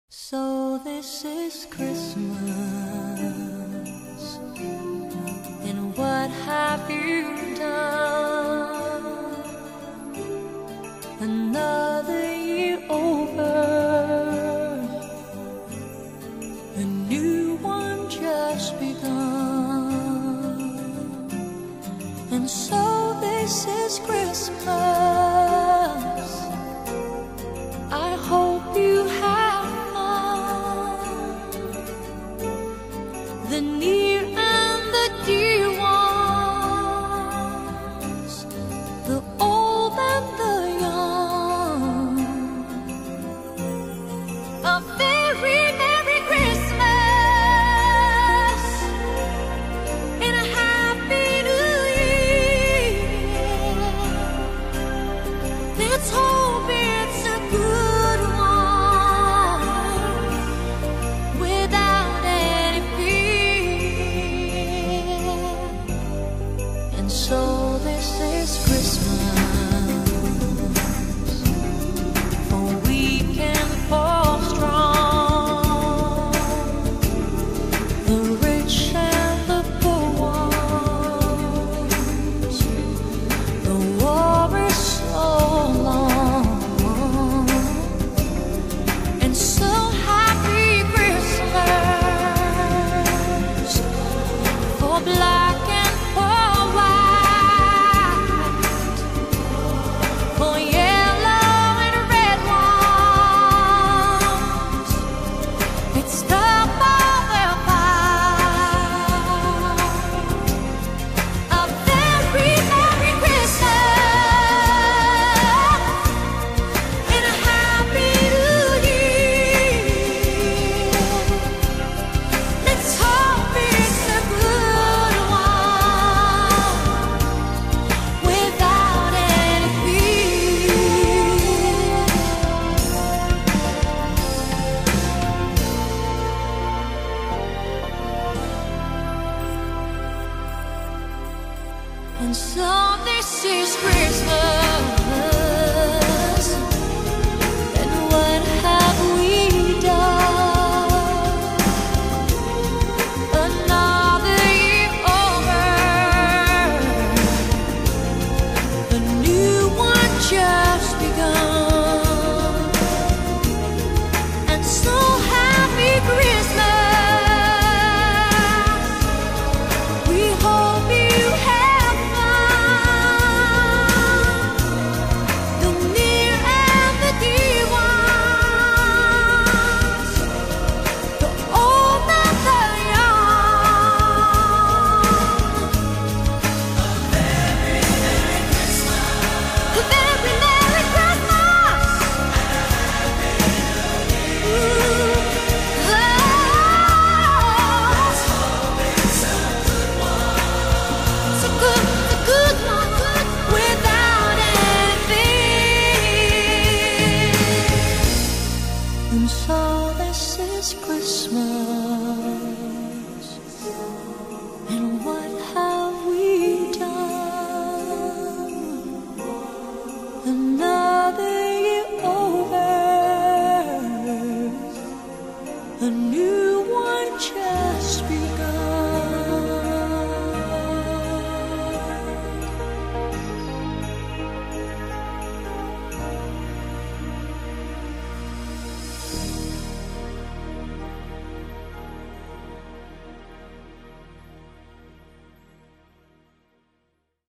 So this is Christmas, and what have you done? Another year over, a new one just begun. And so this is Christmas. I hope you have the near and the dear ones, the old and the young. A very Merry Christmas and a Happy New Year. Let's hope it's a good one without any fear. And so this is Christmas, for weak and for strong, the rich and the poor ones. The war is so long, and so happy Christmas for black and for white, for yellow and red ones. It's the mother fight. A very Merry Christmas and a Happy New Year. Let's hope it's a good one without any fear. And so this is Christmas, and what have we done? Another year over, a new one just begun. And so happy Christmas, we hope you have fun. The near and the dear ones, the old and the young. A very Merry Christmas. Ooh, it's a good one without anything. And so this is Christmas, and what have we done? Another year over, a new